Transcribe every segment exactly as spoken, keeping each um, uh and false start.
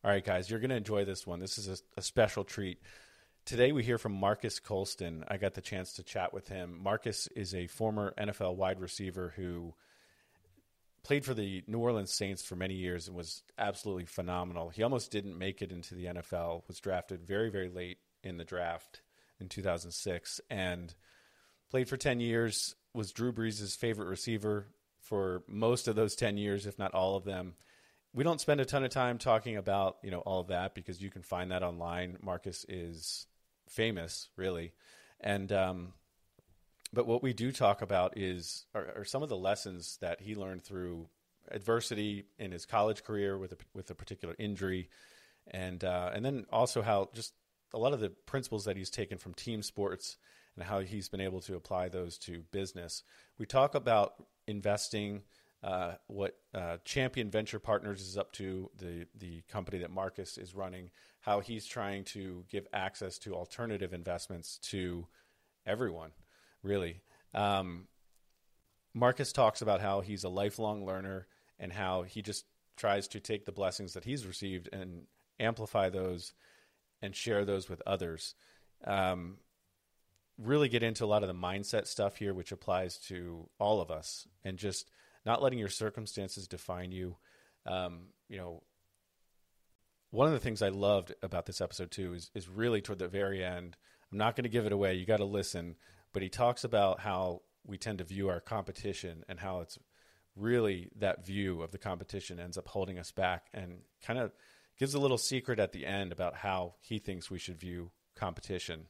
All right, guys, you're going to enjoy this one. This is a, a special treat. Today we hear from Marques Colston. I got the chance to chat with him. Marques is a former N F L wide receiver who played for the New Orleans Saints for many years and was absolutely phenomenal. He almost didn't make it into the N F L, was drafted very, very late in the draft in two thousand six, and played for ten years, was Drew Brees' favorite receiver for most of those ten years, if not all of them. We don't spend a ton of time talking about, you know, all of that because you can find that online. Marques is famous, really. And, um, but what we do talk about is, are, are some of the lessons that he learned through adversity in his college career with a, with a particular injury. And, uh, and then also how just a lot of the principles that he's taken from team sports and how he's been able to apply those to business. We talk about investing, Uh, what uh, Champion Venture Partners is up to, the the company that Marques is running, how he's trying to give access to alternative investments to everyone, really. Um, Marques talks about how he's a lifelong learner and how he just tries to take the blessings that he's received and amplify those and share those with others. Um, really get into a lot of the mindset stuff here, which applies to all of us, and just not letting your circumstances define you. Um, you know, one of the things I loved about this episode too is, is really toward the very end. I'm not going to give it away. You got to listen, but he talks about how we tend to view our competition and how it's really that view of the competition ends up holding us back, and kind of gives a little secret at the end about how he thinks we should view competition.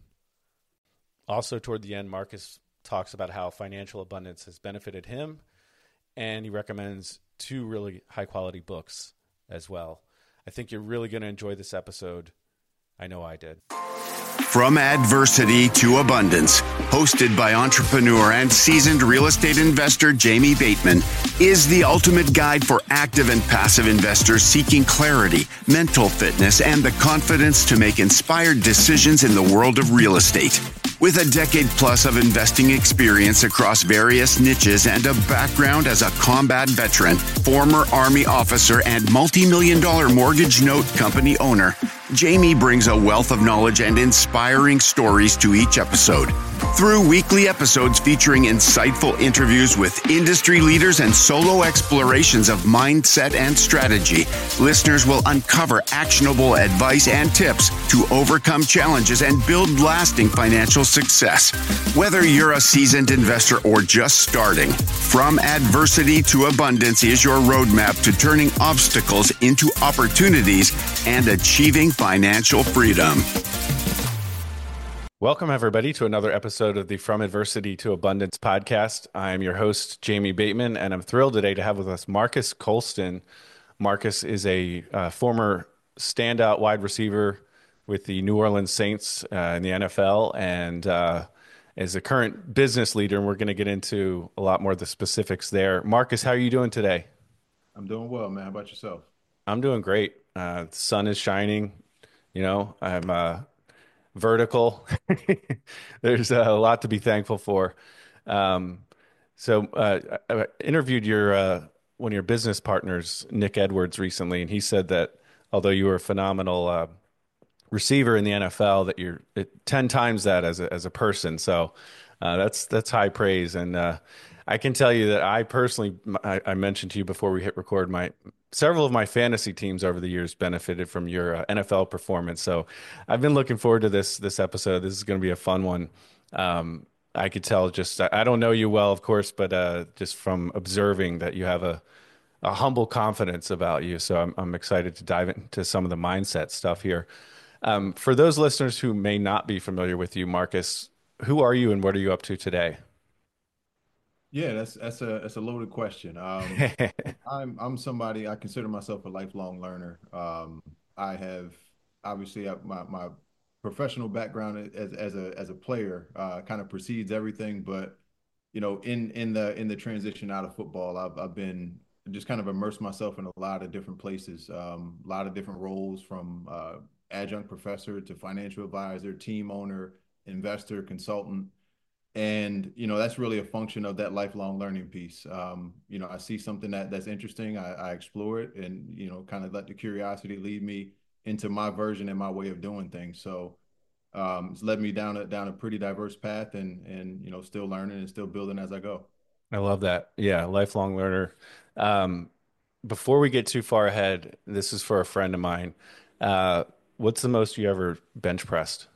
Also toward the end, Marques talks about how financial abundance has benefited him, and he recommends two really high-quality books as well. I think you're really going to enjoy this episode. I know I did. From Adversity to Abundance, hosted by entrepreneur and seasoned real estate investor Jamie Bateman, is the ultimate guide for active and passive investors seeking clarity, mental fitness, and the confidence to make inspired decisions in the world of real estate. With a decade plus of investing experience across various niches and a background as a combat veteran, former Army officer, and multi-million dollar mortgage note company owner, Jamie brings a wealth of knowledge and inspiring stories to each episode. Through weekly episodes featuring insightful interviews with industry leaders and solo explorations of mindset and strategy, listeners will uncover actionable advice and tips to overcome challenges and build lasting financial success. Whether you're a seasoned investor or just starting, From Adversity to Abundance is your roadmap to turning obstacles into opportunities and achieving financial freedom. Welcome, everybody, to another episode of the From Adversity to Abundance podcast. I'm your host, Jamie Bateman, and I'm thrilled today to have with us Marques Colston. Marques is a uh, former standout wide receiver with the New Orleans Saints uh, in the N F L, and uh, is a current business leader, and we're going to get into a lot more of the specifics there. Marques, how are you doing today? I'm doing well, man. How about yourself? I'm doing great. Uh, the sun is shining. You know, I'm uh, vertical. There's a lot to be thankful for. Um, so uh, I I interviewed your uh, one of your business partners, Nick Edwards, recently, and he said that although you were a phenomenal uh, receiver in the N F L, that you're uh, ten times that as a as a person. So uh, that's that's high praise, and uh, I can tell you that I personally, I, I mentioned to you before we hit record, my several of my fantasy teams over the years benefited from your uh, N F L performance. So I've been looking forward to this this episode. This is going to be a fun one. Um, I could tell just I I don't know you well, of course, but uh, just from observing that you have a a humble confidence about you. So I'm I'm excited to dive into some of the mindset stuff here. Um, for those listeners who may not be familiar with you, Marques, who are you and what are you up to today? Yeah, that's that's a that's a loaded question. Um, I'm I'm somebody I consider myself a lifelong learner. Um, I have obviously uh, my my professional background as as a as a player uh, kind of precedes everything, but you know, in in the in the transition out of football, I've I've been just kind of immersed myself in a lot of different places, um, a lot of different roles from uh, adjunct professor to financial advisor, team owner, investor, consultant. And, you know, that's really a function of that lifelong learning piece. Um, you know, I see something that that's interesting. I, I explore it and, you know, kind of let the curiosity lead me. into my version and my way of doing things. So um, it's led me down a down a pretty diverse path, and and you know, still learning and still building as I go. I love that. Yeah, lifelong learner. Um, before we get too far ahead, this is for a friend of mine. Uh, what's the most you ever bench pressed?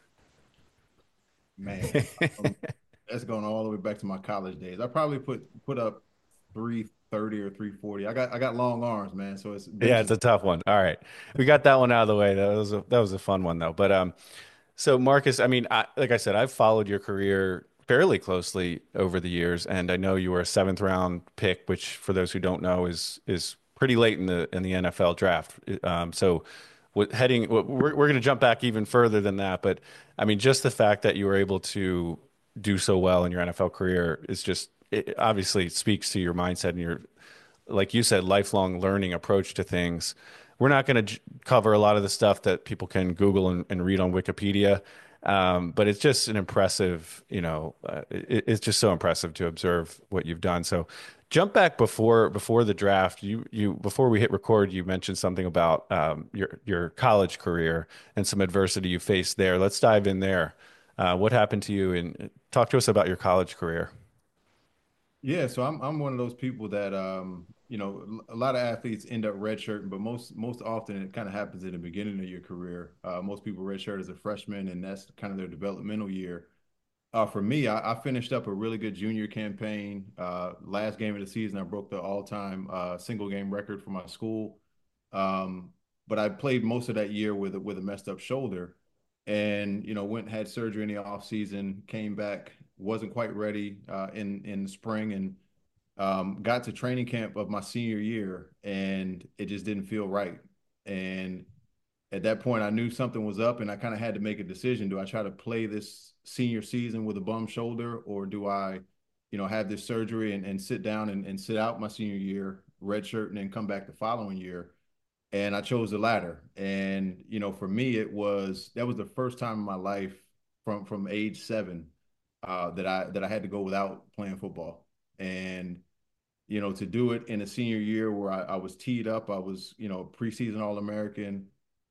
Man, um, that's going all the way back to my college days. I probably put put up three thirty or three forty. I got I got long arms, man. So it's Yeah, bench it's is a tough one. All right. We got that one out of the way. That was a that was a fun one though. But um so Marcus, I mean, I, like I said, I've followed your career fairly closely over the years, and I know you were a seventh round pick, which for those who don't know is is pretty late in the in the N F L draft. Um, so, what heading we're we're going to jump back even further than that, but I mean, just the fact that you were able to do so well in your N F L career is just it obviously speaks to your mindset and your, like you said, lifelong learning approach to things. We're not going to cover a lot of the stuff that people can Google and, and read on Wikipedia. Um, but it's just an impressive, you know, uh, it, it's just so impressive to observe what you've done. So jump back before before the draft. You you before we hit record, you mentioned something about um, your your college career and some adversity you faced there. Let's dive in there. Uh, what happened to you? And talk to us about your college career. Yeah, so I'm I'm one of those people that um, you know, a lot of athletes end up redshirting, but most most often it kind of happens in the beginning of your career. Uh, most people redshirt as a freshman, and that's kind of their developmental year. Uh, for me, I, I finished up a really good junior campaign. Uh, last game of the season, I broke the all-time uh, single game record for my school. Um, but I played most of that year with a, with a messed up shoulder, and you know, went and had surgery in the off season. Came back, wasn't quite ready uh, in in the spring, and um, got to training camp of my senior year, and it just didn't feel right. And at that point, I knew something was up, and I kind of had to make a decision. Do I try to play this senior season with a bum shoulder, or do I, you know, have this surgery and, and sit down and, and sit out my senior year, redshirt, and then come back the following year? And I chose the latter. And, you know, for me, it was that was the first time in my life from from age seven uh, that I that I had to go without playing football. And you know, to do it in a senior year where I, I was teed up, I was, you know, preseason All American,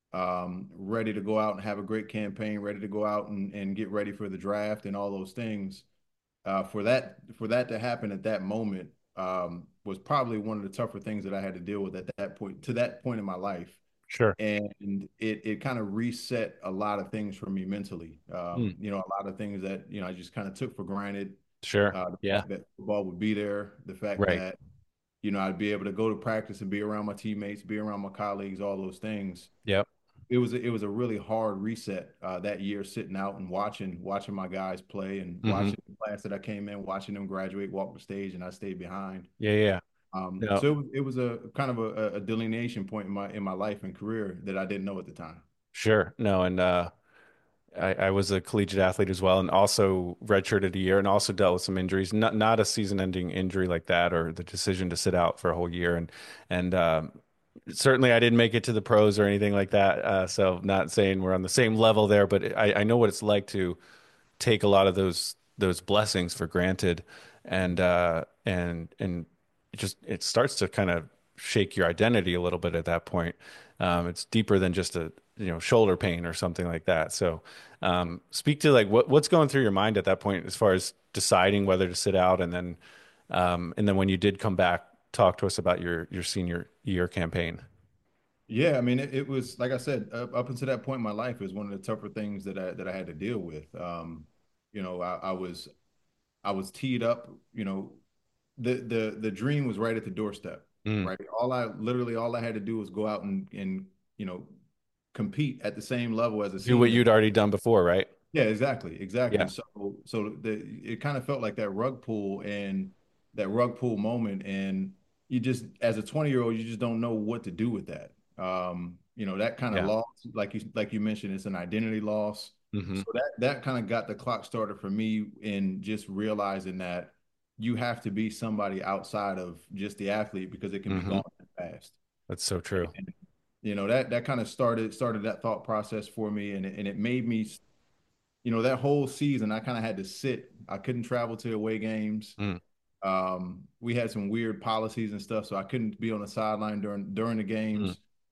um, ready to go out and have a great campaign, ready to go out and, and get ready for the draft and all those things. Uh, for that for that to happen at that moment um, was probably one of the tougher things that I had to deal with at that point to that point in my life. Sure. And it it kind of reset a lot of things for me mentally. Um, Mm, you know, a lot of things that, you know, I just kind of took for granted. sure. Uh, the Yeah. fact that football would be there, the fact Right. that, you know, I'd be able to go to practice and be around my teammates, be around my colleagues, all those things. Yep. It was a, it was a really hard reset uh, that year, sitting out and watching watching my guys play and Hmm. watching the class that I came in, watching them graduate, walk the stage, and I stayed behind. Yeah. Yeah. Um, No. so it was, it was a kind of a, a delineation point in my in my life and career that I didn't know at the time. Sure. No. And uh, I, I was a collegiate athlete as well, and also redshirted a year, and also dealt with some injuries. Not not a season-ending injury like that, or the decision to sit out for a whole year. And and um, certainly, I didn't make it to the pros or anything like that. Uh, so, not saying we're on the same level there, but I, I know what it's like to take a lot of those those blessings for granted, and uh, and and it just it starts to kind of shake your identity a little bit at that point. Um, it's deeper than just a you know shoulder pain or something like that. So, um, speak to like what what's going through your mind at that point as far as deciding whether to sit out, and then um, and then when you did come back, talk to us about your your senior year campaign. Yeah, I mean, it, it was like I said, up, up until that point in my life, it was one of the tougher things that I that I had to deal with. Um, you know, I, I was I was teed up. You know, the the the dream was right at the doorstep. Mm. Right, all I literally all I had to do was go out and and you know compete at the same level as a Do what senior. you'd already done before, right? Yeah, exactly, exactly. Yeah. So, so the it kind of felt like that rug pull and that rug pull moment, and you just, as a twenty year old, you just don't know what to do with that. Um, you know, that kind of Yeah. loss, like you like you mentioned, it's an identity loss. Hmm. So that that kind of got the clock started for me in just realizing that you have to be somebody outside of just the athlete because it can be Hmm. gone fast. That's so true. And, you know, that that kind of started started that thought process for me, and it, and it made me, you know, that whole season, I kind of had to sit. I couldn't travel to away games. Mm. Um, we had some weird policies and stuff, so I couldn't be on the sideline during during the Mm. games.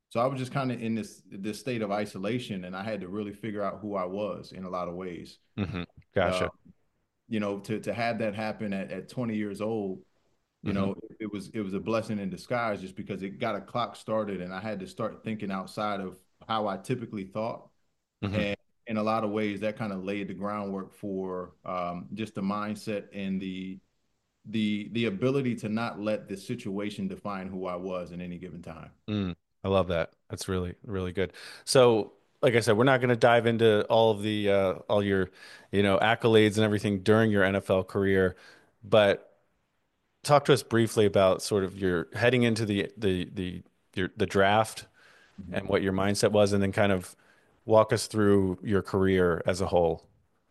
So I was just kind of in this this state of isolation, and I had to really figure out who I was in a lot of ways. Hmm. Uh, Gotcha. you know, to to have that happen at, at twenty years old, you Hmm. know, it was it was a blessing in disguise just because it got a clock started, and I had to start thinking outside of how I typically thought. Hmm. And in a lot of ways, that kind of laid the groundwork for um, just the mindset and the the the ability to not let the situation define who I was in any given time. Mm, I love that. That's really, really good. So, like I said, we're not going to dive into all of the uh, all your, you know, accolades and everything during your N F L career, but talk to us briefly about sort of your heading into the the the your the draft Mhm. and what your mindset was, and then kind of walk us through your career as a whole.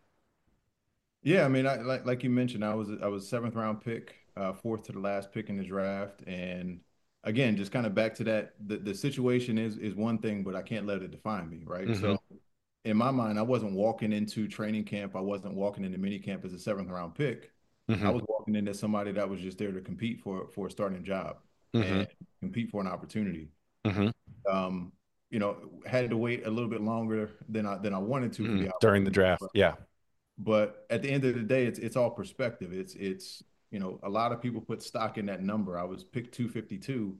Yeah, I mean, I, like like you mentioned, I was I was seventh round pick, uh, fourth to the last pick in the draft, and again, just kind of back to that, the the situation is is one thing, but I can't let it define me, right? Hmm. So in my mind, I wasn't walking into training camp, I wasn't walking into mini camp as a seventh round pick. I Hmm. was walking in as somebody that was just there to compete for for a starting job Hmm. and compete for an opportunity. Hmm. Um, you know, had to wait a little bit longer than I than I wanted to for Hmm. the During the opportunity. draft. Yeah. But at the end of the day, it's it's all perspective. It's it's you know, a lot of people put stock in that number. I was picked two fifty-two.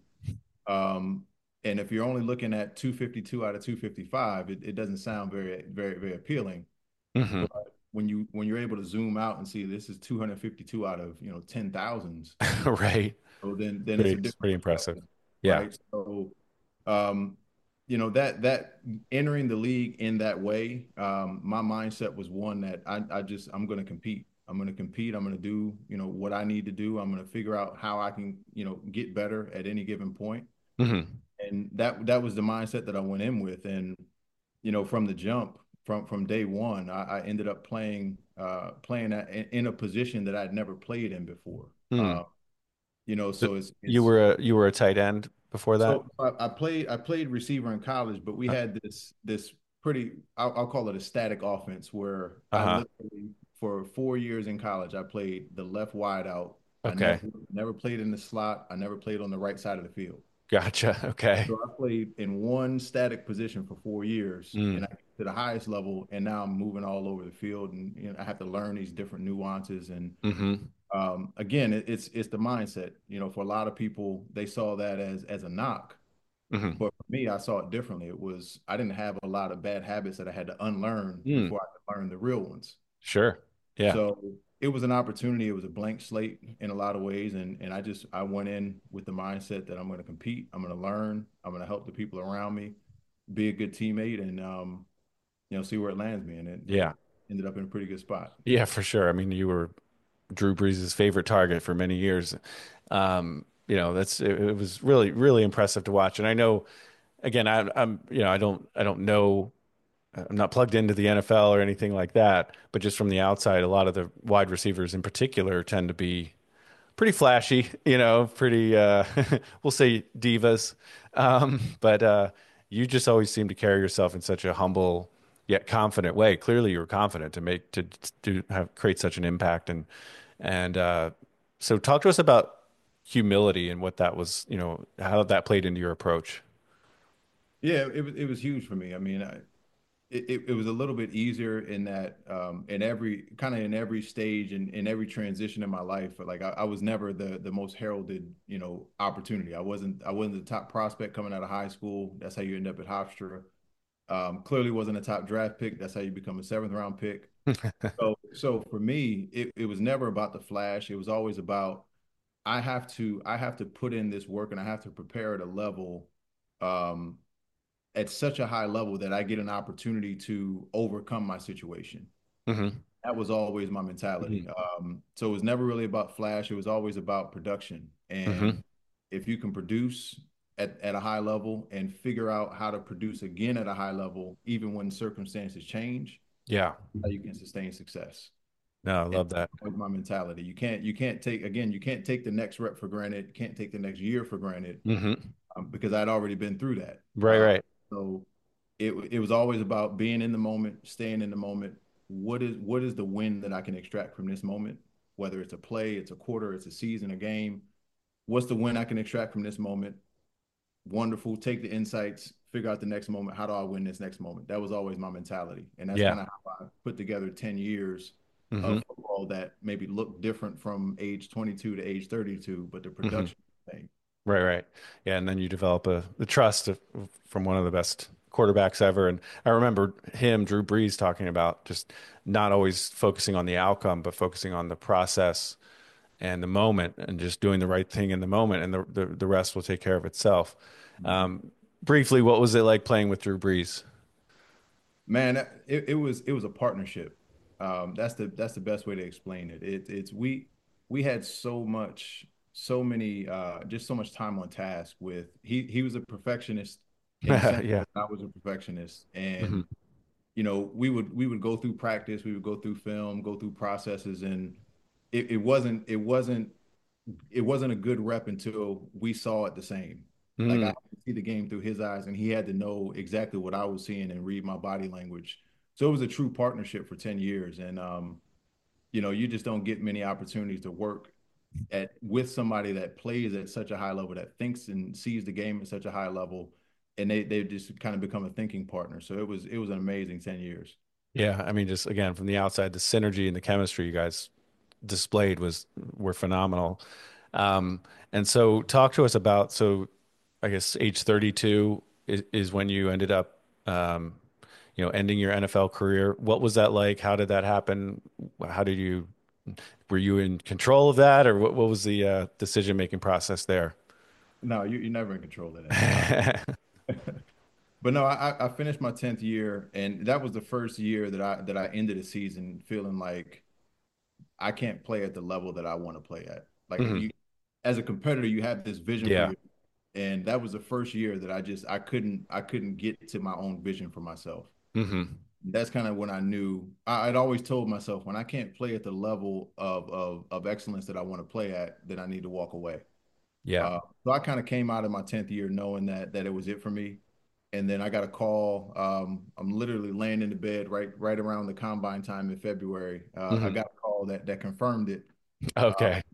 Um, and if you're only looking at two fifty-two out of two fifty-five, it, it doesn't sound very, very, very appealing. Hmm. But when you when you're able to zoom out and see this is two hundred fifty-two out of, you know, ten thousands, Right. so then then it's Pretty, a it's different pretty impressive. perspective, Yeah. right? So um, you know, that that entering the league in that way, um, my mindset was one that I, I just I'm going to compete. I'm going to compete. I'm going to do, you know, what I need to do. I'm going to figure out how I can, you know, get better at any given point. Hmm. And that that was the mindset that I went in with. And you know, from the jump, from from day one, I, I ended up playing uh, playing at, in a position that I'd never played in before. Hmm. Uh, you know, So so it's you it's were a you were a tight end before that? so I, I played I played receiver in college, but we Uh, had this this pretty I'll, I'll call it a static offense where I uh-huh. literally for four years in college I played the left wide out. I never Okay. never played in the slot. I never played on the right side of the field. Gotcha. Okay. So I played in one static position for four years, and I Mm. got to the highest level, and now I'm moving all over the field, and you know I have to learn these different nuances and Hmm. um, again, it, it's it's the mindset. You know, for a lot of people, they saw that as as a knock, Hmm. but for me, I saw it differently. It was I didn't have a lot of bad habits that I had to unlearn Mm. before I could learn the real ones. Sure. Yeah. So it was an opportunity. It was a blank slate in a lot of ways, and and I just I went in with the mindset that I'm going to compete. I'm going to learn. I'm going to help the people around me, be a good teammate, and um, you know, see where it lands me. And it, it Yeah. ended up in a pretty good spot. Yeah, for sure. I mean, you were Drew Brees' favorite target for many years. Um, you know, that's it, it was really, really impressive to watch. And I know, again, I, I'm, you know, I don't, I don't know, I'm not plugged into the N F L or anything like that, but just from the outside, a lot of the wide receivers in particular tend to be pretty flashy, you know, pretty uh we'll say divas. Um, but uh you just always seem to carry yourself in such a humble yet confident way. Clearly you were confident to make to to have create such an impact and and uh so talk to us about humility and what that was, you know, how that played into your approach. Yeah, it was it was huge for me. I mean, I, it, it it was a little bit easier in that um in every kind of in every stage and in every transition in my life. Like I, I was never the the most heralded, you know, opportunity. I wasn't I wasn't the top prospect coming out of high school. That's how you end up at Hofstra. Um, clearly wasn't a top draft pick. That's how you become a seventh round pick. So so for me, it, it was never about the flash. It was always about I have to I have to put in this work and I have to prepare at a level um at such a high level that I get an opportunity to overcome my situation. Hmm. That was always my mentality. Hmm. Um, so it was never really about flash. It was always about production. And Hmm. if you can produce at, at a high level and figure out how to produce again at a high level, even when circumstances change, Yeah. how you can sustain success. No, I And love that. that was my mentality. You can't you can't take again, you can't take the next rep for granted, you can't take the next year for granted Hmm. um, because I'd already been through that. Right, Uh, right. so it it was always about being in the moment, staying in the moment. What is what is the win that I can extract from this moment? Whether it's a play, it's a quarter, it's a season, a game. What's the win I can extract from this moment? wonderful. Take the insights, figure out the next moment. How do I win this next moment? That was always my mentality. And that's Yeah. kind of how I put together ten years Hmm. of football that maybe looked different from age twenty-two to age thirty-two, but the Hmm. production thing. Right, right. Yeah, and then you develop a the trust of, from one of the best quarterbacks ever. And I remember him, Drew Brees, talking about just not always focusing on the outcome, but focusing on the process and the moment, and just doing the right thing in the moment, and the the, the rest will take care of itself. Mhm. Um, briefly, what was it like playing with Drew Brees? Man, it, it was it was a partnership. Um, that's the that's the best way to explain it. It it's we we had so much, so many, uh, just so much time on task with he he was a perfectionist in the same Yeah. way I was a perfectionist. Hmm. And you know, we would we would go through practice, we would go through film, go through processes, and it, it wasn't it wasn't it wasn't a good rep until we saw it the same. Like I Mm. could see the game through his eyes, and he had to know exactly what I was seeing and read my body language. So it was a true partnership for ten years. And um, you know, you just don't get many opportunities to work at with somebody that plays at such a high level, that thinks and sees the game at such a high level, and they they just kind of become a thinking partner. So it was it was an amazing ten years. Yeah, I mean, just again from the outside, the synergy and the chemistry you guys displayed was were phenomenal. Um, and so, talk to us about so I guess age thirty-two is, is when you ended up, um, you know, ending your N F L career. What was that like? How did that happen? How did you, were you in control of that, or what, what was the uh, decision-making process there? No, you, you're never in control of that. Uh, but no, I, I finished my tenth year, and that was the first year that I that I ended the season feeling like I can't play at the level that I want to play at. Like Hmm. you, as a competitor, you have this vision for Yeah. you, and that was the first year that I just I couldn't I couldn't get to my own vision for myself. Hmm. That's kind of when I knew I, I'd always told myself when I can't play at the level of of of excellence that I want to play at, then I need to walk away. Yeah. Uh, so I kind of came out of my tenth year knowing that that it was it for me. And then I got a call. Um, I'm literally laying in the bed right right around the combine time in February. Uh, I Hmm. got a call that that confirmed it. Uh, Okay.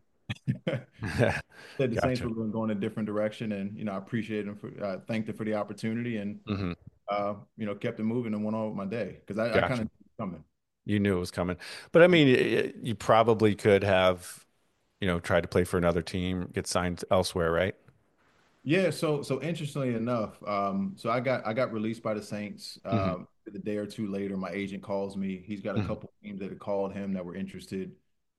said the Saints Gotcha. were going to go in a different direction, and you know I appreciate them for uh, thanked them for the opportunity, and Hmm. uh, you know kept it moving and went on with my day because I, I kind Gotcha. of coming. You knew it was coming. But I mean, y- you probably could have, you know, tried to play for another team, get signed elsewhere, right? Yeah, so so interestingly enough, um, so I got I got released by the Saints. Hmm. Um, a day or two later, my agent calls me. He's got a Hmm. couple teams that had called him that were interested,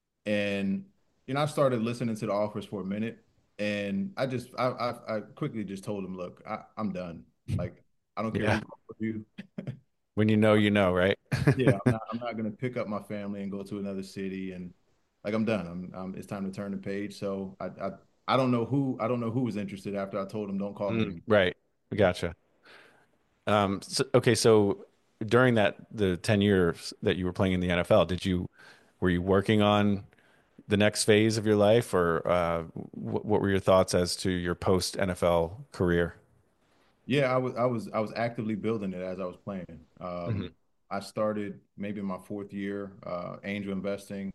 and you know I started listening to the offers for a minute, and I just I I, I quickly just told him, look, I, I'm done. Like I don't care Yeah. who calls you. When you know, you know, right? Yeah, I'm not I'm not gonna pick up my family and go to another city, and like I'm done. I'm, I'm it's time to turn the page. So I I I don't know who I don't know who was interested after I told him don't call me Mm, again. right. Gotcha. Um, so, okay, so during that the ten years that you were playing in the N F L, did you were you working on the next phase of your life, or uh, what, what were your thoughts as to your post N F L career? Yeah, I was I was I was actively building it as I was playing. Hmm. Um, I started maybe in my fourth year, uh, angel investing,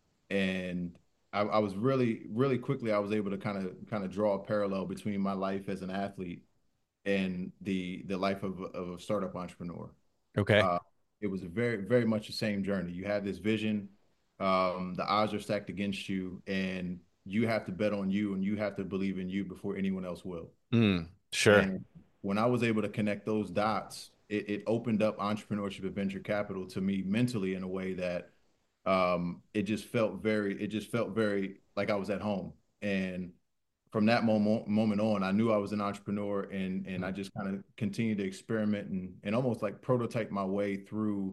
and I, I was really really quickly I was able to kind of kind of draw a parallel between my life as an athlete and the the life of, of a startup entrepreneur. Okay. Uh, it was very very much the same journey. You have this vision, um, the odds are stacked against you, and you have to bet on you, and you have to believe in you before anyone else will. Mm, sure. And when I was able to connect those dots, it, it opened up entrepreneurship and venture capital to me mentally in a way that um, it just felt very, it just felt very like I was at home. And from that moment moment on, I knew I was an entrepreneur, and and I just kind of continued to experiment and and almost like prototype my way through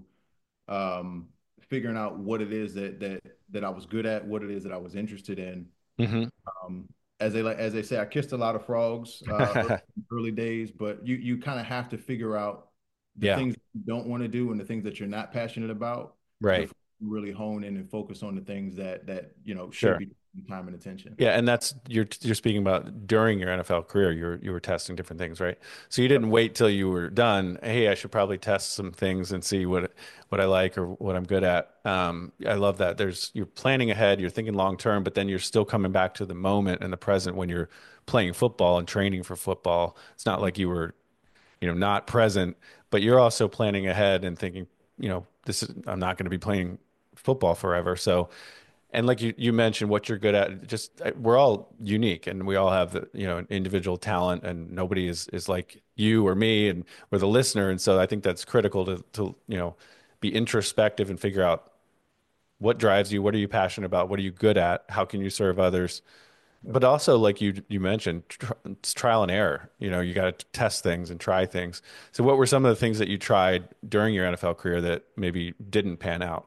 um, figuring out what it is that that that I was good at, what it is that I was interested in, Hmm. um, as they like, as they say, I kissed a lot of frogs uh, early days, but you you kind of have to figure out the Yeah. things you don't want to do and the things that you're not passionate about Right. before you really hone in and focus on the things that that you know should Sure. be. time and attention. Yeah, and that's you're you're speaking about during your N F L career, you were you were testing different things, right? So you Yep. didn't wait till you were done. Hey, I should probably test some things and see what what I like or what I'm good at. Um, I love that. There's you're planning ahead, you're thinking long term, but then you're still coming back to the moment and the present when you're playing football and training for football. It's not like you were, you know, not present, but you're also planning ahead and thinking, you know, this is I'm not going to be playing football forever. So and like you, you mentioned what you're good at, just uh, we're all unique and we all have the, you know, individual talent and nobody is, is like you or me and we're the listener. And so I think that's critical to, to, you know, be introspective and figure out what drives you, what are you passionate about, what are you good at, how can you serve others? Yep. But also, like you you mentioned, tr it's trial and error. You know, you got to test things and try things. So what were some of the things that you tried during your N F L career that maybe didn't pan out?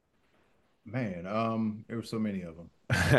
Man, um, there were so many of them. Uh,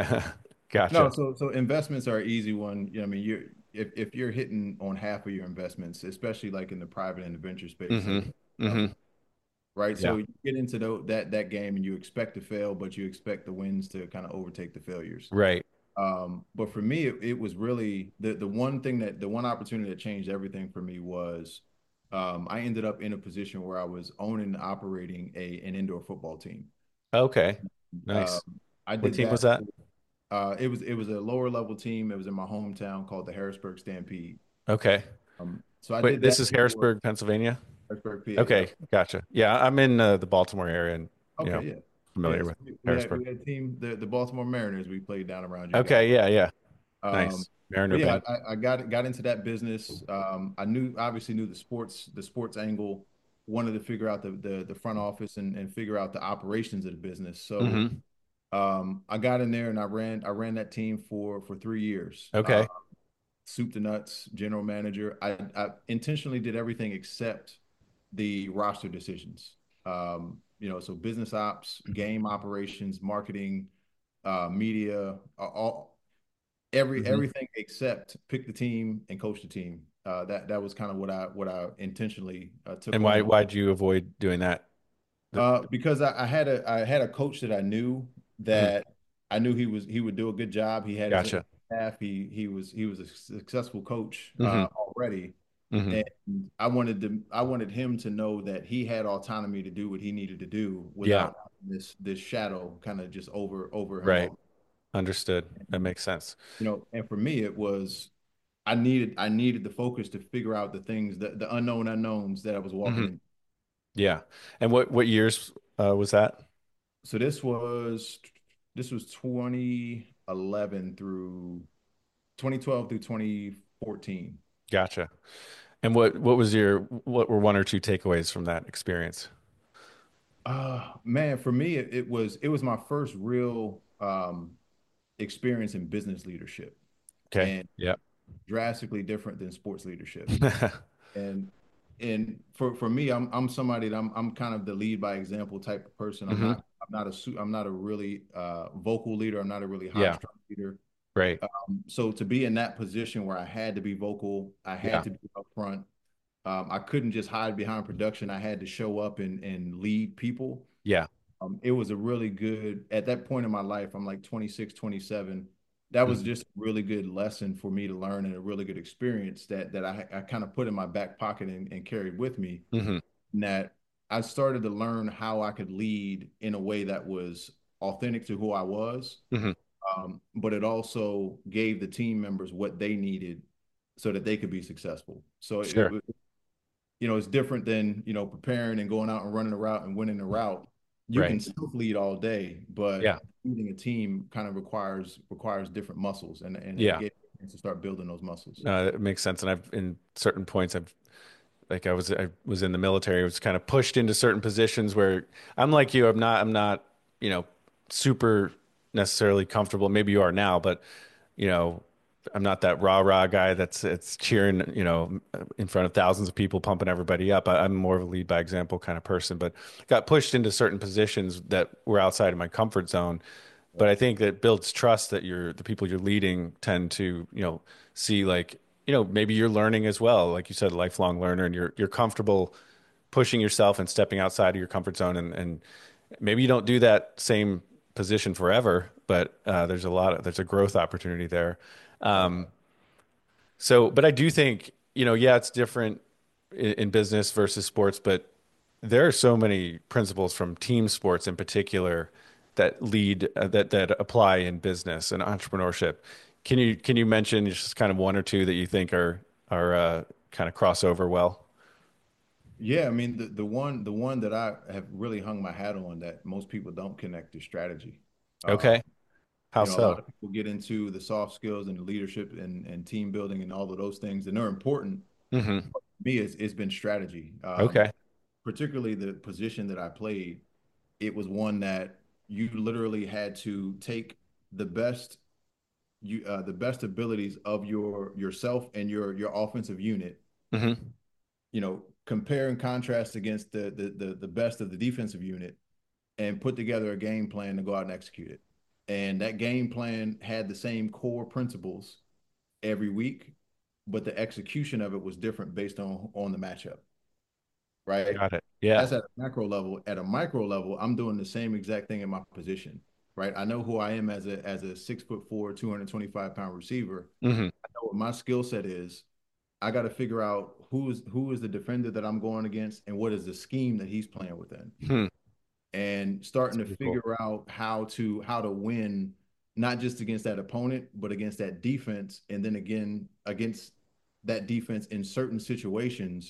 no, Gotcha. so so investments are an easy one. You know, I mean, you if if you're hitting on half of your investments, especially like in the private and the venture space, like Hmm. double, Hmm. right? Yeah. So you get into tho- that that game and you expect to fail, but you expect the wins to kind of overtake the failures. Right. Um, but for me, it, it was really the the one thing that the one opportunity that changed everything for me was um, I ended up in a position where I was owning and operating a an indoor football team. Okay. Um, Nice. I What did team was that. that? Uh, it was it was a lower level team. It was in my hometown called the Harrisburg Stampede. Okay. Um, so I Wait, did this that is for Harrisburg, Pennsylvania? Harrisburg, P A. Yep. Okay. Gotcha. Yeah, I'm in uh, the Baltimore area and, you Okay, know, yeah, yeah. familiar So with we we had Harrisburg. we had a team, the the Baltimore Mariners. We played down around you guys. Okay. Yeah. Yeah. Um, Nice. Mariner but yeah, band. I, I got got into that business. Um, I knew obviously knew the sports the sports angle. Wanted to figure out the the, the front office and, and figure out the operations of the business. So Hmm. um, I got in there and I ran I ran that team for for three years. Uh, Okay. soup to nuts, general manager. I, I intentionally did everything except the roster decisions. Um, you know, so business ops, game operations, marketing, uh, media, all every Hmm. everything except pick the team and coach the team. Uh, that that was kind of what I what I intentionally uh, took And why on. why'd you avoid doing that? The, Uh, because I, I had a I had a coach that I knew mhm. that I knew he was he would do a good job. He had his Gotcha. staff. He he was he was a successful coach Hmm. uh, already, Hmm. and I wanted to I wanted him to know that he had autonomy to do what he needed to do Yeah. without this this shadow kind of just over over him Right. all. Understood. That And, makes sense. you know, and for me it was I needed I needed the focus to figure out the things that the unknown unknowns that I was walking Hmm. in. Yeah. And what what years uh, was that? So this was this was twenty eleven through twenty twelve through twenty fourteen. Gotcha. And what what was your what were one or two takeaways from that experience? Uh man, for me it, it was it was my first real um experience in business leadership Okay. and Yep. drastically different than sports leadership. And and for for me, I'm I'm somebody that I'm I'm kind of the lead by example type of person. I'm Hmm. not I'm not a su- I'm not a really uh vocal leader. I'm not a really high Yeah. strung leader. Right. Um, so to be in that position where I had to be vocal, I had Yeah. to be upfront. Um, I couldn't just hide behind production. I had to show up and and lead people. Yeah. Um, it was a really good at that point in my life. I'm like twenty-six, twenty-seven. That was Hmm. just a really good lesson for me to learn and a really good experience that that I, I kind of put in my back pocket and, and carried with me. Hmm. And that I started to learn how I could lead in a way that was authentic to who I was, Hmm. um, but it also gave the team members what they needed so that they could be successful. So it, Sure. it you know, it's different than, you know, preparing and going out and running a route and winning the route. You Right. can self lead all day, but Yeah. leading a team kind of requires requires different muscles, and and it Yeah. gave me a chance to start building those muscles. No, it makes sense. And I've in certain points I've like I was I was in the military. I was kind of pushed into certain positions where I'm like you. I'm not. I'm not. You know, super necessarily comfortable. Maybe you are now, but you know, I'm not that rah rah guy that's it's cheering. You know, in front of thousands of people, pumping everybody up. I, I'm more of a lead by example kind of person. But got pushed into certain positions that were outside of my comfort zone. But I think that builds trust that you're the people you're leading tend to, you know, see like, you know, maybe you're learning as well. Like you said, a lifelong learner and you're you're comfortable pushing yourself and stepping outside of your comfort zone and and maybe you don't do that same position forever, but uh, there's a lot of there's a growth opportunity there. Um, so, but I do think, you know, yeah, it's different in, in business versus sports, but there are so many principles from team sports in particular that lead uh, that that apply in business and entrepreneurship. Can you can you mention just kind of one or two that you think are are uh, kind of crossover well? Yeah, I mean the the one the one that I have really hung my hat on that most people don't connect is strategy. Um, Okay. How you know, a lot so? of people get into the soft skills and the leadership and, and team building and all of those things, and they're important. Hmm. For me, it's, it's been strategy. Um, Okay. particularly the position that I played, it was one that you literally had to take the best you uh, the best abilities of your yourself and your your offensive unit, Hmm. you know, compare and contrast against the the the, the best of the defensive unit and put together a game plan to go out and execute it. And that game plan had the same core principles every week, but the execution of it was different based on on the matchup, right? Got it. Yeah. That's at a macro level. At a micro level, I'm doing the same exact thing in my position, right? I know who I am as a as a six foot four, two hundred twenty-five pound receiver. Hmm. I know what my skill set is. I got to figure out who is who is the defender that I'm going against and what is the scheme that he's playing within, Hmm. and That's starting to pretty cool. figure out how to how to win not just against that opponent but against that defense, and then again against that defense in certain situations.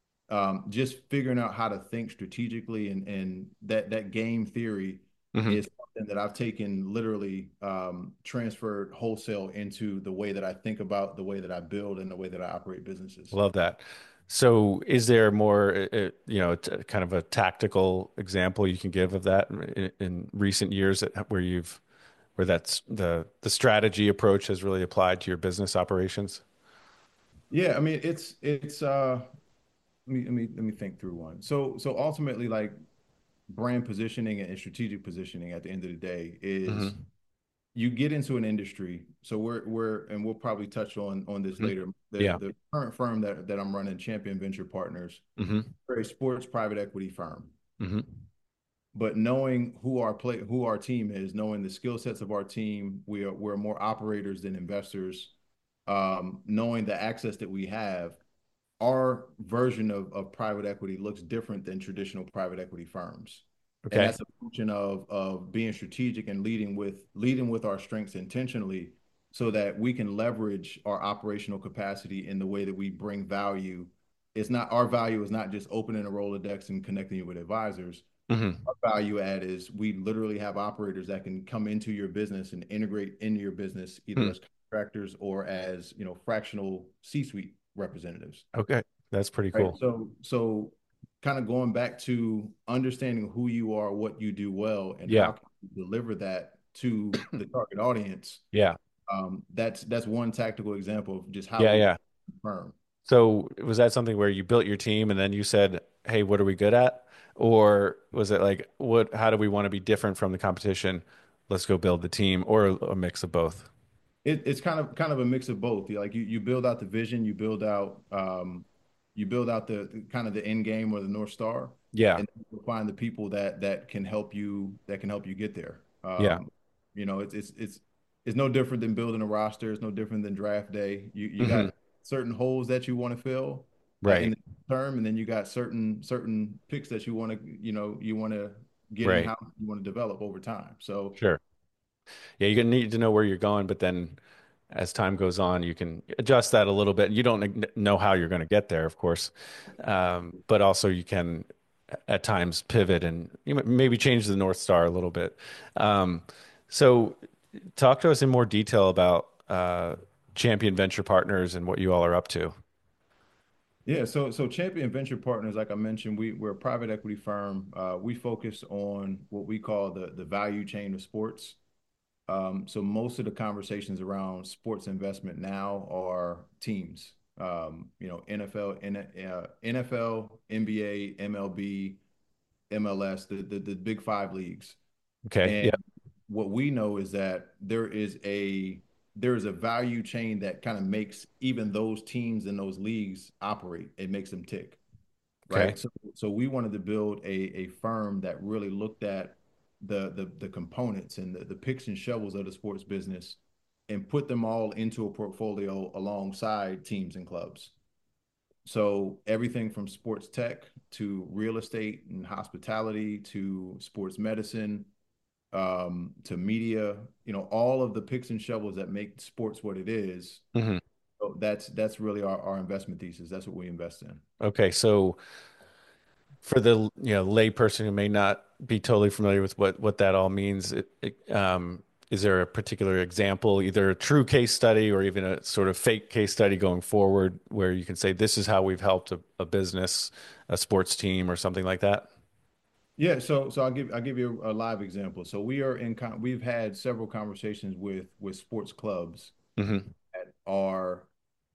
Um, just figuring out how to think strategically, and and that that game theory Hmm. is something that I've taken literally, um, transferred wholesale into the way that I think about, the way that I build, and the way that I operate businesses. Love that. So, is there more, uh, uh, you know, t kind of a tactical example you can give of that in, in recent years that, where you've where that's the the strategy approach has really applied to your business operations? Yeah, I mean it's it's uh let me let me let me think through one. So so ultimately, like, brand positioning and strategic positioning at the end of the day is Hmm. you get into an industry. So we're we're and we'll probably touch on on this Hmm. later. The Yeah. the current firm that that I'm running, Champion Venture Partners, Hmm. we're a sports private equity firm. Hmm. But knowing who our play who our team is, knowing the skill sets of our team, we are we're more operators than investors. Um, knowing the access that we have, our version of, of private equity looks different than traditional private equity firms. And Okay. that's a function of of being strategic and leading with leading with our strengths intentionally, so that we can leverage our operational capacity in the way that we bring value. It's not our value is not just opening a Rolodex and connecting you with advisors. Hmm. Our value add is we literally have operators that can come into your business and integrate into your business either Hmm. as contractors or as, you know, fractional C-suite representatives. Okay. That's pretty Right. cool. So, so kind of going back to understanding who you are, what you do well, and Yeah. how can you deliver that to the target audience. Yeah. Um, that's that's one tactical example of just how Yeah. we Yeah. firm. So, was that something where you built your team and then you said, "Hey, what are we good at?" Or was it like, "What? How do we want to be different from the competition? Let's go build the team," or a, a mix of both? It, it's kind of kind of a mix of both. Like you you build out the vision, you build out um, you build out the, the kind of the end game or the North Star, Yeah. and you find the people that that can help you that can help you get there. Yeah. Um, you know, it's it's it's it's no different than building a roster. It's no different than draft day. You you Hmm. got certain holes that you want to fill uh, in Right. the term, and then you got certain certain picks that you want to you know you want to get in Right. house, you want to develop over time. So Sure. Yeah, you're gonna need to know where you're going, but then as time goes on, you can adjust that a little bit. You don't kn- know how you're going to get there, of course, um, but also you can at times pivot and you m- maybe change the North Star a little bit. Um, so, talk to us in more detail about uh, Champion Venture Partners and what you all are up to. yeah, so so Champion Venture Partners, like I mentioned, we we're a private equity firm. Uh, we focus on what we call the the value chain of sports. Um, so most of the conversations around sports investment now are teams. Um, you know, N F L, N, uh, N F L, N B A, M L B, M L S, the, the the big five leagues. Okay. And Yeah. what we know is that there is a there is a value chain that kind of makes even those teams and those leagues operate. It makes them tick, Okay. right? So so we wanted to build a a firm that really looked at the the the components and the, the picks and shovels of the sports business and put them all into a portfolio alongside teams and clubs. So everything from sports tech to real estate and hospitality to sports medicine, um, to media, you know, all of the picks and shovels that make sports what it is. Hmm. So that's that's really our, our investment thesis. That's what we invest in. Okay, so for the you know lay person who may not be totally familiar with what what that all means, it, it, um, is there a particular example, either a true case study or even a sort of fake case study going forward, where you can say this is how we've helped a, a business, a sports team, or something like that? Yeah, so so I'll give I'll give you a, a live example. So we are in con we've had several conversations with with sports clubs Hmm. that are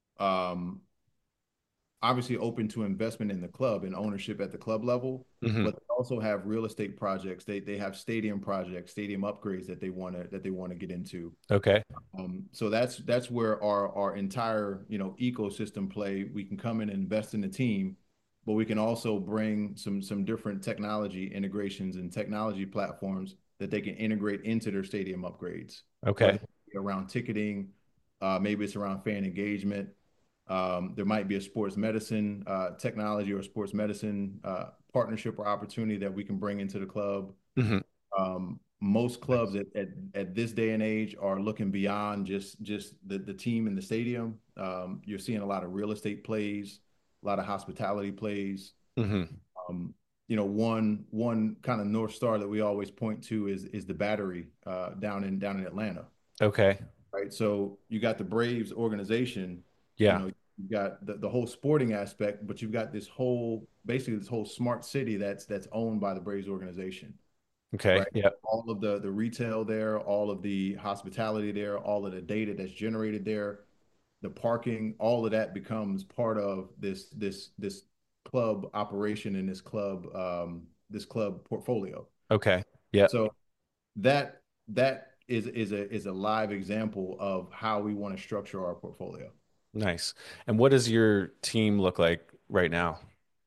um obviously open to investment in the club and ownership at the club level, Hmm. but they also have real estate projects. They they have stadium projects, stadium upgrades that they want to that they want to get into. Okay. Um, so that's that's where our our entire you know ecosystem play. We can come in and invest in the team, but we can also bring some some different technology integrations and technology platforms that they can integrate into their stadium upgrades, whether Okay. it be around ticketing, uh, maybe it's around fan engagement. Um, there might be a sports medicine uh, technology or sports medicine uh, partnership or opportunity that we can bring into the club. Hmm. Um, most clubs Nice. at, at, at this day and age are looking beyond just just the, the team in the stadium. Um, you're seeing a lot of real estate plays, a lot of hospitality plays. Hmm. Um, you know, one one kind of North Star that we always point to is is the Battery uh, down in down in Atlanta, Okay. right? So you got the Braves organization, you Yeah. know, you got the, the whole sporting aspect, but you've got this whole basically this whole smart city that's that's owned by the Braves organization, Okay. right? Yeah. All of the the retail there, all of the hospitality there, all of the data that's generated there, the parking, all of that becomes part of this this this club operation and this club um this club portfolio. Okay. Yeah. So that that is is a is a live example of how we want to structure our portfolio. Nice. And what does your team look like right now?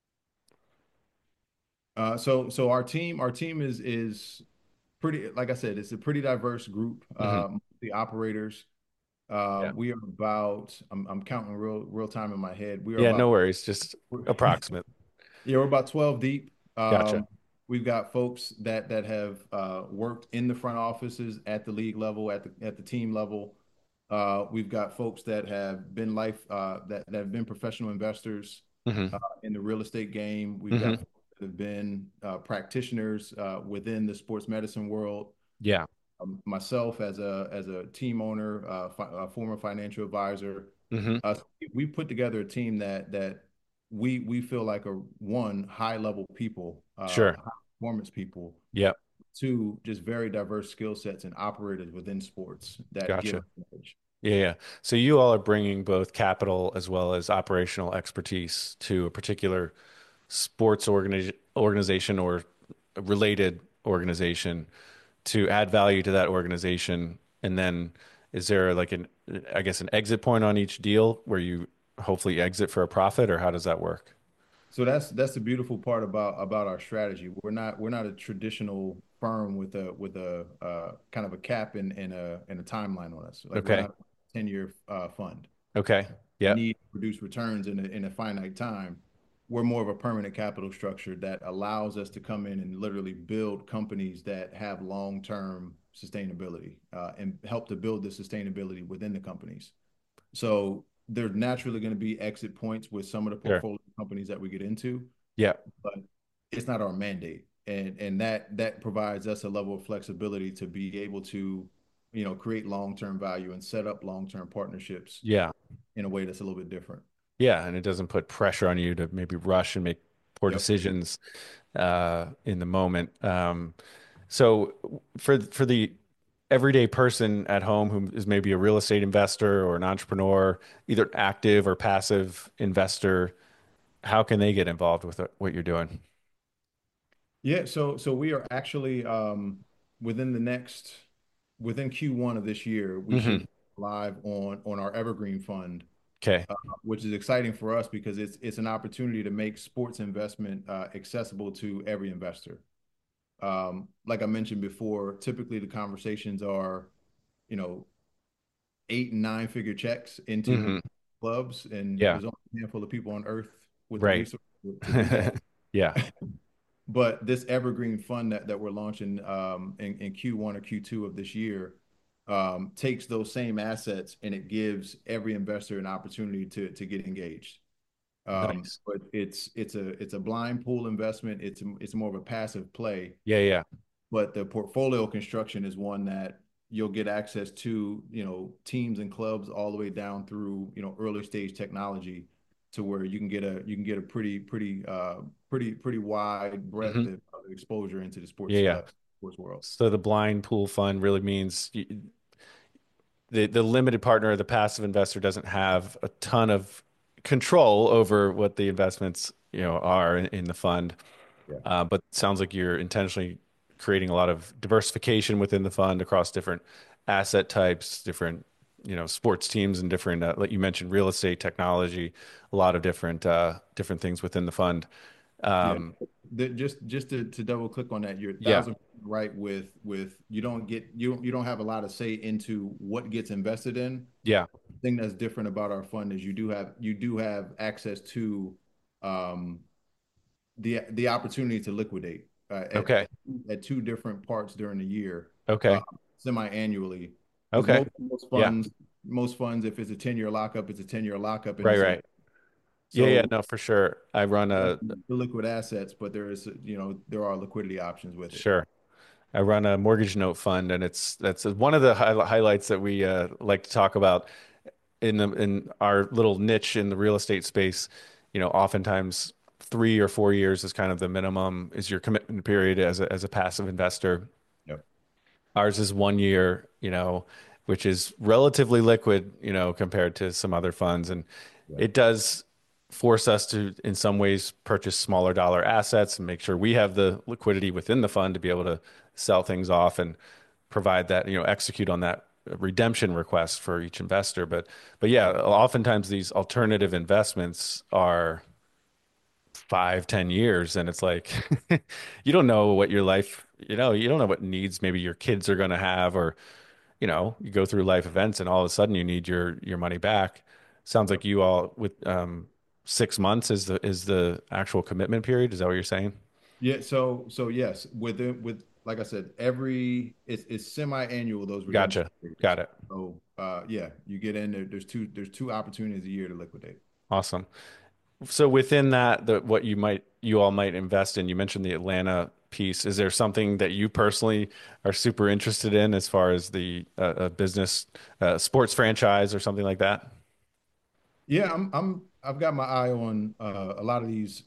Uh, so so our team our team is is pretty, like I said, it's a pretty diverse group. Hmm. Um, the operators, Yeah. um, we are about I'm I'm counting real real time in my head. We are Yeah, about no worries. Just approximate. yeah, we're about twelve deep. Gotcha. Um, we've got folks that that have uh, worked in the front offices at the league level, at the at the team level. Uh, we've got folks that have been life uh, that that have been professional investors uh, Hmm. in the real estate game. We've got Hmm. folks that have been uh, practitioners uh, within the sports medicine world. Yeah. Um, myself as a as a team owner, uh, fi a former financial advisor, Hmm. uh, we put together a team that that we we feel like are one high level people, uh, Sure. high performance people, Yep. two just very diverse skill sets and operators within sports that give Gotcha. us edge. Yeah, yeah. So you all are bringing both capital as well as operational expertise to a particular sports organi organization or a related organization to add value to that organization. And then is there like an, I guess, an exit point on each deal where you hopefully exit for a profit, or how does that work? So that's that's the beautiful part about about our strategy. We're not we're not a traditional firm with a with a uh, kind of a cap and, and a and a timeline on us. Like we're Okay. not a ten year uh, fund. Okay. We Yep. need to produce returns in a, in a finite time. We're more of a permanent capital structure that allows us to come in and literally build companies that have long term sustainability uh, and help to build the sustainability within the companies. So there's naturally going to be exit points with some of the Sure. portfolio companies that we get into, Yep. but it's not our mandate. And and that that provides us a level of flexibility to be able to, you know, create long-term value and set up long-term partnerships Yeah. in a way that's a little bit different. Yeah. And it doesn't put pressure on you to maybe rush and make poor Yep. decisions uh, in the moment. Um, so for for the everyday person at home who is maybe a real estate investor or an entrepreneur, either active or passive investor, how can they get involved with what you're doing? Yeah, so so we are actually um within the next within Q one of this year, we should Hmm. be live on on our Evergreen Fund, Okay. uh, which is exciting for us because it's it's an opportunity to make sports investment uh, accessible to every investor. Um, like I mentioned before, typically the conversations are, you know, eight and nine figure checks into Hmm. clubs, and Yeah. there's only a handful of people on earth with the Right. resources to do that. Yeah. But this evergreen fund that, that we're launching um, in, in Q one or Q two of this year um, takes those same assets and it gives every investor an opportunity to to get engaged. Um, Nice. but it's it's a it's a blind pool investment. It's it's more of a passive play, Yeah. Yeah. but the portfolio construction is one that you'll get access to, you know, teams and clubs all the way down through, you know, early stage technology to where you can get a you can get a pretty pretty uh pretty pretty wide breadth Hmm. of, of exposure into the Yeah. sports Yeah. uh, sports world. So the blind pool fund really means y- the the limited partner, the passive investor, doesn't have a ton of control over what the investments, you know, are in, in the fund. Yeah. Uh, but it sounds like you're intentionally creating a lot of diversification within the fund across different asset types, different, you know, sports teams and different, uh, like you mentioned, real estate, technology, a lot of different uh, different things within the fund. Yeah. Um, The, just just to, to double click on that, you're a yeah, thousand percent right with with you don't get you don't you don't have a lot of say into what gets invested in. yeah, Thing that's different about our fund is you do have you do have access to um, the the opportunity to liquidate uh, at, okay, at at two different parts during the year, uh, okay, semi-annually. Because okay, most most yeah, funds most funds if it's a ten year lockup, it's a ten year lockup and right, it's a right, yeah, yeah, so no, for sure. I run a the liquid assets, but there is you know there are liquidity options with it. sure. I run a mortgage note fund, and it's that's one of the hi highlights that we uh, like to talk about in the in our little niche in the real estate space. You know, oftentimes three or four years is kind of the minimum is your commitment period as a as a passive investor. Yep. Ours is one year, you know, which is relatively liquid, you know, compared to some other funds. And Yeah. it does force us to, in some ways, purchase smaller dollar assets and make sure we have the liquidity within the fund to be able to sell things off and provide that, you know, execute on that redemption request for each investor. But, but yeah, oftentimes these alternative investments are five, ten years, and it's like you don't know what your life, you know, you don't know what needs maybe your kids are going to have, or you know, you go through life events, and all of a sudden you need your your money back. Sounds Yep. like you all with um, six months is the is the actual commitment period. Is that what you're saying? Yeah, so so yes, with it with like I said, every it's it's semi-annual those redemption Gotcha. periods. Got it. So uh yeah, you get in there, there's two there's two opportunities a year to liquidate. Awesome. So within that, the what you might you all might invest in, you mentioned the Atlanta piece. Is there something that you personally are super interested in as far as the uh, a business uh, sports franchise or something like that? Yeah, I'm I'm I've got my eye on uh a lot of these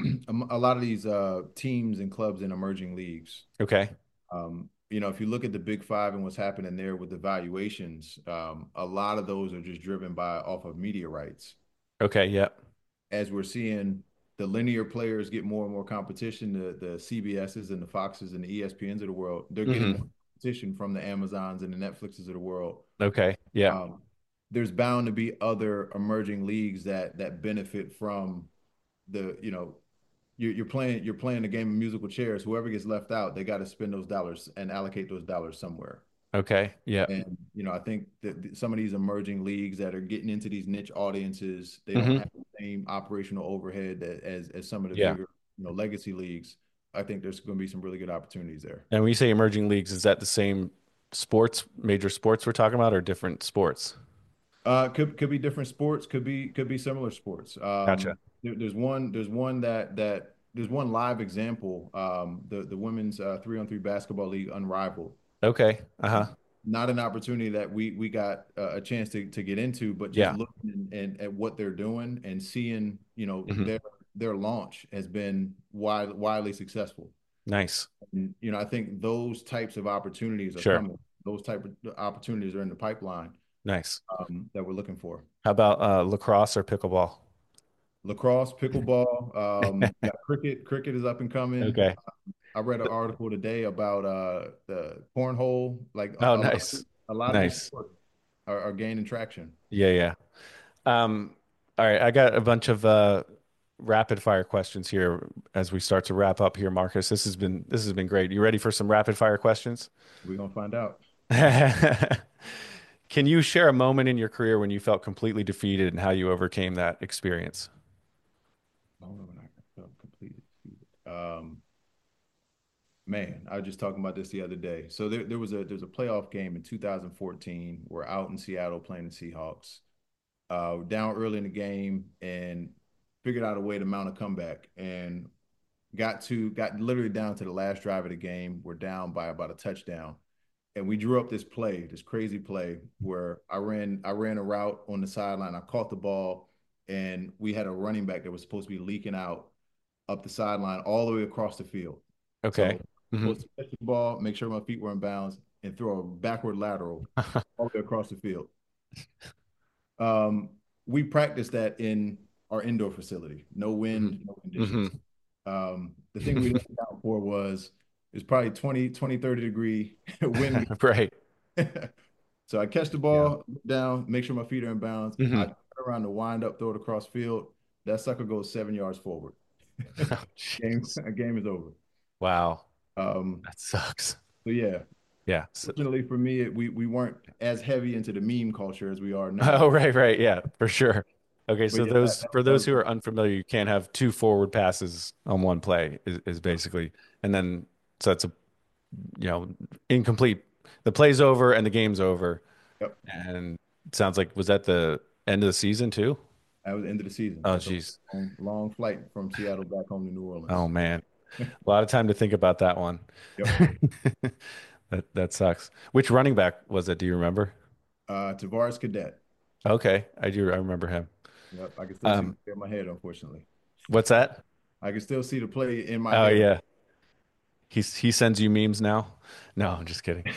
a lot of these uh teams and clubs in emerging leagues. Okay. Um, you know, if you look at the Big Five and what's happening there with the valuations, um, a lot of those are just driven by off of media rights. Okay. Yeah. As we're seeing the linear players get more and more competition, the the C B S's and the Foxes and the E S P Ns of the world, they're getting more Hmm. competition from the Amazons and the Netflixes of the world. Okay. Yeah. Um, there's bound to be other emerging leagues that that benefit from the you know you're, you're playing you're playing a game of musical chairs. Whoever gets left out, they got to spend those dollars and allocate those dollars somewhere. Okay. Yeah. And you know, I think that some of these emerging leagues that are getting into these niche audiences, they don't Hmm. have the same operational overhead that, as as some of the Yeah. bigger, you know, legacy leagues. I think there's going to be some really good opportunities there. And when you say emerging leagues, is that the same sports, major sports we're talking about, or different sports? Uh, could could be different sports, could be could be similar sports. Gotcha. Um, there, there's one there's one that that there's one live example. Um, the the women's uh, three on three basketball league, Unrivaled. Okay. Uh-huh. Um, not an opportunity that we we got uh, a chance to to get into, but just Yeah. looking and at what they're doing and seeing, you know, Hmm. their their launch has been wide, widely successful. Nice. And you know, I think those types of opportunities are Sure. coming. Those type of opportunities are in the pipeline Nice. um, that we're looking for. How about uh, lacrosse or pickleball? Lacrosse, pickleball, um, yeah, cricket. Cricket is up and coming. Okay. I read an article today about uh, the cornhole. Like a, Oh, a lot, nice. a lot of these Nice. sports are, are gaining traction. Yeah, yeah. Um, all right, I got a bunch of uh rapid fire questions here as we start to wrap up here, Marcus. This has been this has been great. You ready for some rapid fire questions? We're gonna find out. Can you share a moment in your career when you felt completely defeated and how you overcame that experience? Oh, when I felt completely defeated. Um, man, I was just talking about this the other day. So there, there was a there's a playoff game in two thousand fourteen. We're out in Seattle playing the Seahawks. Uh, down early in the game and figured out a way to mount a comeback and got to got literally down to the last drive of the game. We're down by about a touchdown. And we drew up this play, this crazy play where I ran I ran a route on the sideline. I caught the ball and we had a running back that was supposed to be leaking out up the sideline all the way across the field. Okay. So Hmm. supposed to catch the ball, make sure my feet were in bounds, and throw a backward lateral all the way across the field. Um, we practiced that in our indoor facility. No wind, no conditions. Hmm. Um, the thing we looked out for was it was probably twenty, twenty, thirty degree wind. Right. So I catch the Yeah. ball down, make sure my feet are in bounds. I Hmm. turn around to wind up, throw it across field. That sucker goes seven yards forward. Oh, Game, jeez. a game is over. Wow. Um, That sucks. so yeah, Yeah. So- fortunately for me, it, we we weren't as heavy into the meme culture as we are oh, now. right, right. Yeah, for sure. Okay, But so yeah, that, those that, for that those was who are unfamiliar, you can't have two forward passes on one play is, is basically, and then so it's a you know incomplete. The play's over and the game's over, yep. and it sounds like was that the end of the season too? That was the end of the season. Oh, That's a geez. long, long flight from Seattle back home to New Oh Orleans. man, a lot of time to think about that one. Yep. That that sucks. Which running back was it? Do you remember? Uh, Tavares Cadet. Okay, I do. I remember him. Yep. I can still see the Um, play in my head, unfortunately. what's that? I can still see the play in my Oh head. yeah, he's he sends you memes now. No, I'm just kidding.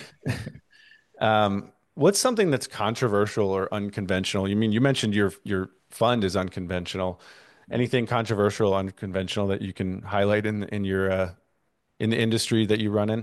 Um, what's something that's controversial or unconventional? You mean you mentioned your your fund is unconventional. Anything controversial, unconventional that you can highlight in in your uh, in the industry that you run in?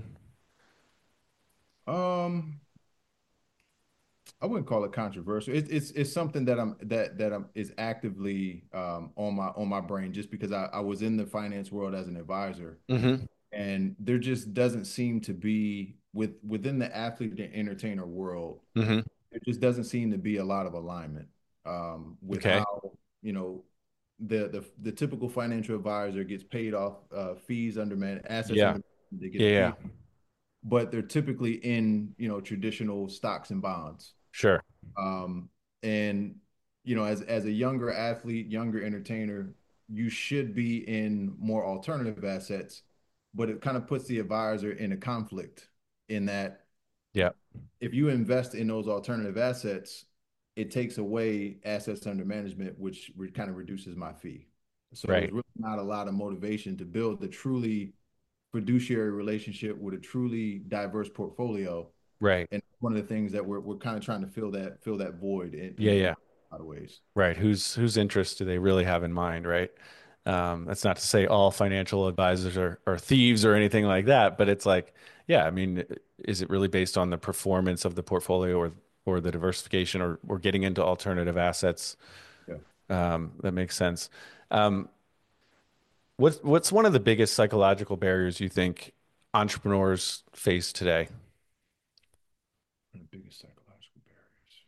Um, I wouldn't call it controversial. It's it's it's something that I'm that that I'm is actively um on my on my brain just because I, I was in the finance world as an advisor Hmm. and there just doesn't seem to be with within the athlete and entertainer world, Hmm. there just doesn't seem to be a lot of alignment um with Okay. how, you know, the the the typical financial advisor gets paid off uh fees under man assets Yeah. under they Yeah. get Yeah. paid, but they're typically in, you know, traditional stocks and bonds. Sure. Um, and you know, as as a younger athlete, younger entertainer, you should be in more alternative assets, but it kind of puts the advisor in a conflict in that Yeah. if you invest in those alternative assets, it takes away assets under management, which re- kind of reduces my fee. So there's Right. really not a lot of motivation to build a truly fiduciary relationship with a truly diverse portfolio. Right. And one of the things that we're we're kind of trying to fill that fill that void in, Yeah. in, in Yeah. a lot of ways. Right. Whose whose interests do they really have in mind, right? Um, that's not to say all financial advisors are, are thieves or anything like that, but it's like, yeah, I mean, is it really based on the performance of the portfolio or or the diversification or or getting into alternative assets? Yeah. Um, that makes sense. Um, what's what's one of the biggest psychological barriers you think entrepreneurs face today? One of the biggest psychological barriers.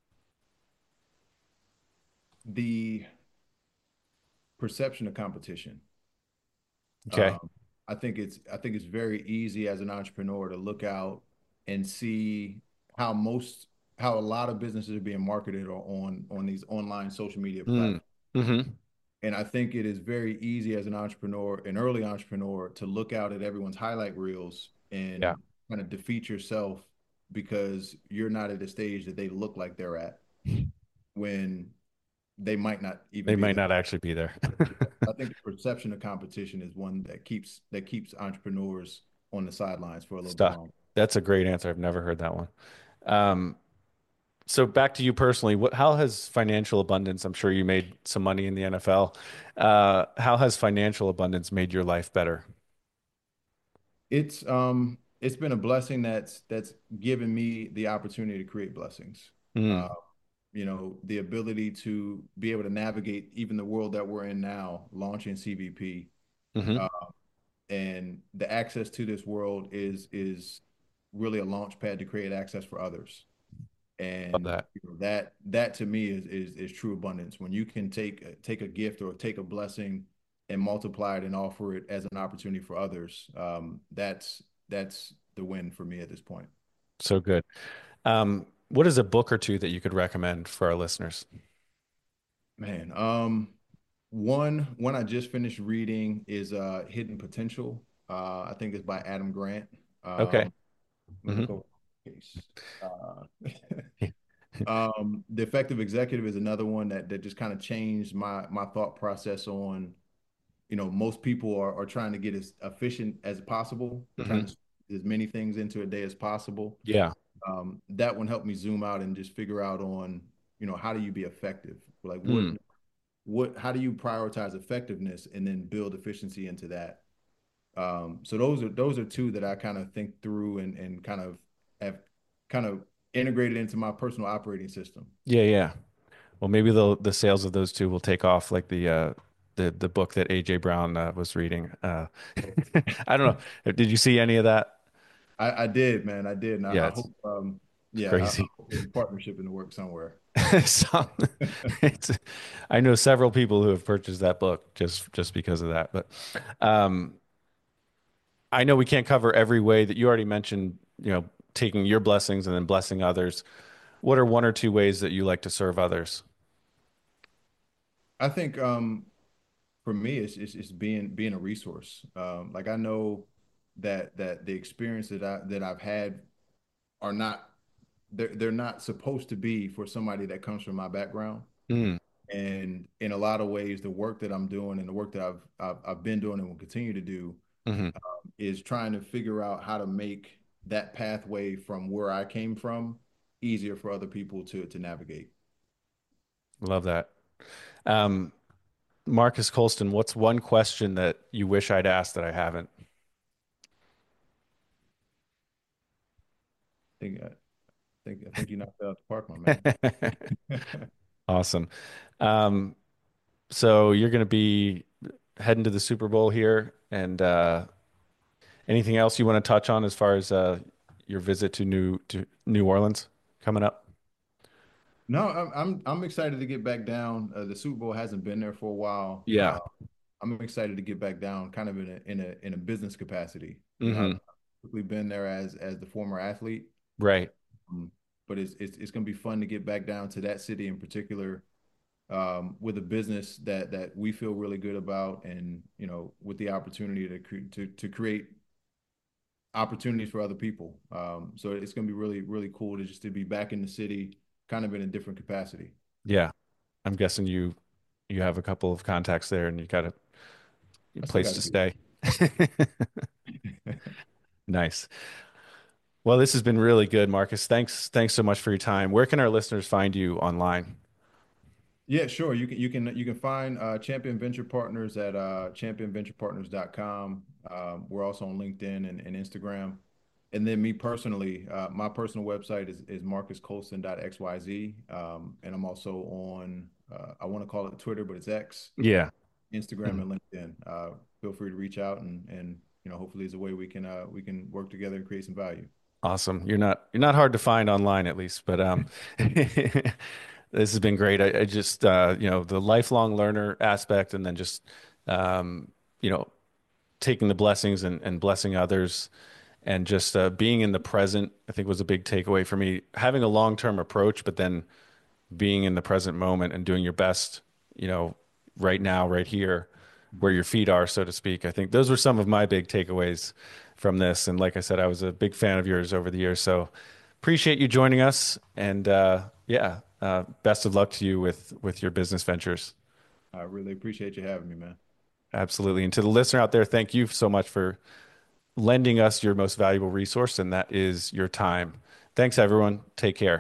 The perception of competition. Okay. Um, I think it's I think it's very easy as an entrepreneur to look out and see how most how a lot of businesses are being marketed or on on these online social media Mm. platforms. Hmm. And I think it is very easy as an entrepreneur, an early entrepreneur, to look out at everyone's highlight reels Yeah. and kind of defeat yourself because you're not at the stage that they look like they're at when they might not even They be might there. not actually be there. I think the perception of competition is one that keeps that keeps entrepreneurs on the sidelines for a little bit Stuck. longer. That's a great answer. I've never heard that one. Um, so back to you personally, what, how has financial abundance, I'm sure you made some money in the N F L. Uh, how has financial abundance made your life better? It's um it's been a blessing that's that's given me the opportunity to create blessings. Uh, Mm, you know, the ability to be able to navigate even the world that we're in now, launching C V P, Mm-hmm. uh, and the access to this world is is really a launch pad to create access for others. Love And that. you know, that that to me is is is true abundance. When you can take take a gift or take a blessing and multiply it and offer it as an opportunity for others, um, that's that's the win for me at this point. So good. Um, what is a book or two that you could recommend for our listeners? Man, um, one one I just finished reading is uh Hidden Potential. Uh, I think it's by Adam Grant. Okay. Um, let me Mm-hmm. look over the case. Uh, um, The Effective Executive is another one that that just kind of changed my my thought process on, you know, most people are are trying to get as efficient as possible, trying Mm-hmm. to as many things into a day as possible. Yeah. Um, that one helped me zoom out and just figure out on, you know, how do you be effective? Like what Mm. what how do you prioritize effectiveness and then build efficiency into that? Um, so those are those are two that I kind of think through and and kind of have kind of integrated into my personal operating system. Yeah, yeah. Well, maybe the the sales of those two will take off, like the uh, the the book that A J Brown uh, was reading. Uh, I don't know. Did you see any of that? I, I did, man, I did, and I, Yeah, I it's hope, um, it's yeah, I, I crazy. hope there's a partnership in the work somewhere. So, it's, I know several people who have purchased that book just just because of that. But um, I know we can't cover every way that you already mentioned. You know, taking your blessings and then blessing others. What are one or two ways that you like to serve others? I think um, for me, it's, it's it's being being a resource. Um, like I know that that the experience that I that I've had are not they're they're not supposed to be for somebody that comes from my background. Mm, And in a lot of ways, the work that I'm doing and the work that I've I've, I've been doing and will continue to do hmm. is trying to figure out how to make that pathway from where I came from easier for other people to to navigate. Love that. Um, Marcus Colston, what's one question that you wish I'd asked that I haven't? I think I think I think you knocked it out the park, my man. Awesome. Um, so you're going to be heading to the Super Bowl here, and uh, anything else you want to touch on as far as uh, your visit to New to New Orleans coming up? No, I'm I'm I'm excited to get back down. Uh, the Super Bowl hasn't been there for a while. Yeah. Uh, I'm excited to get back down, kind of in a in a in a business capacity. You know, I've Hmm. typically been there as as the former athlete, Right. um, but it's it's it's going to be fun to get back down to that city in particular, um, with a business that that we feel really good about, and you know, with the opportunity to cre- to to create opportunities for other people. Um, so it's going to be really really cool to just to be back in the city, kind of in a different capacity. Yeah. I'm guessing you you have a couple of contacts there, and you got a I still place got to to do stay. it. Nice. Well, this has been really good, Marcus. Thanks, thanks so much for your time. Where can our listeners find you online? Yeah, sure. You can you can you can find uh, Champion Venture Partners at uh, champion venture partners dot com. Um, we're also on LinkedIn and, and Instagram. And then me personally, uh, my personal website is is marcus colston dot x y z. Um, and I'm also on uh, I want to call it Twitter, but it's X, Yeah. Instagram, Mhm. and LinkedIn. Uh, feel free to reach out and and you know hopefully it's a way we can uh, we can work together and create some value. Awesome. You're not you're not hard to find online at least, but um this has been great. I, I just uh you know, the lifelong learner aspect and then just um you know, taking the blessings and, and blessing others and just uh, being in the present, I think was a big takeaway for me. Having a long-term approach, but then being in the present moment and doing your best, you know, right now, right here, where your feet are, so to speak. I think those were some of my big takeaways from this. And like I said, I was a big fan of yours over the years. So appreciate you joining us. And uh, yeah, uh, best of luck to you with with your business ventures. I really appreciate you having me, man. Absolutely. And to the listener out there, thank you so much for lending us your most valuable resource, and that is your time. Thanks, everyone. Take care.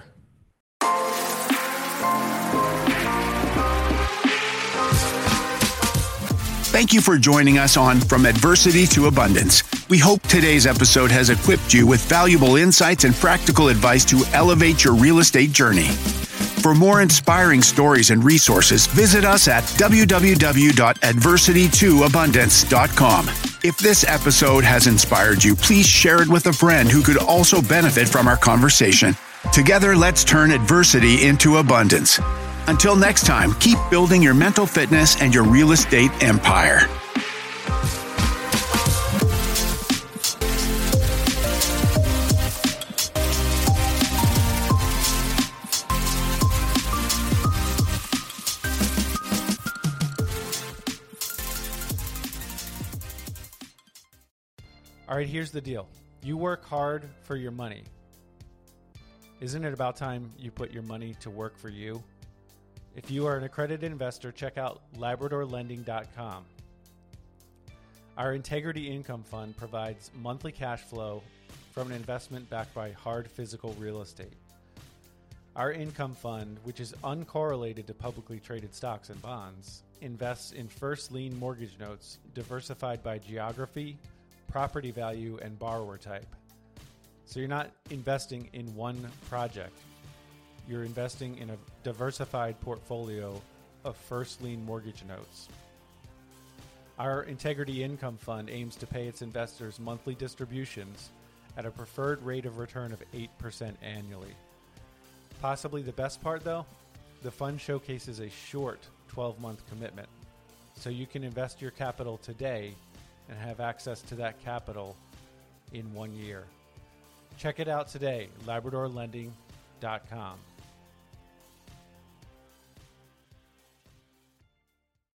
Thank you for joining us on From Adversity to Abundance. We hope today's episode has equipped you with valuable insights and practical advice to elevate your real estate journey. For more inspiring stories and resources, visit us at w w w dot adversity to abundance dot com. If this episode has inspired you, please share it with a friend who could also benefit from our conversation. Together, let's turn adversity into abundance. Until next time, keep building your mental fitness and your real estate empire. All right, here's the deal. You work hard for your money. Isn't it about time you put your money to work for you? If you are an accredited investor, check out labrador lending dot com. Our Integrity Income Fund provides monthly cash flow from an investment backed by hard physical real estate. Our income fund, which is uncorrelated to publicly traded stocks and bonds, invests in first lien mortgage notes diversified by geography, property value, and borrower type. So you're not investing in one project. You're investing in a diversified portfolio of first lien mortgage notes. Our Integrity Income Fund aims to pay its investors monthly distributions at a preferred rate of return of eight percent annually. Possibly the best part, though, the fund showcases a short twelve-month commitment, so you can invest your capital today and have access to that capital in one year. Check it out today, labrador lending dot com.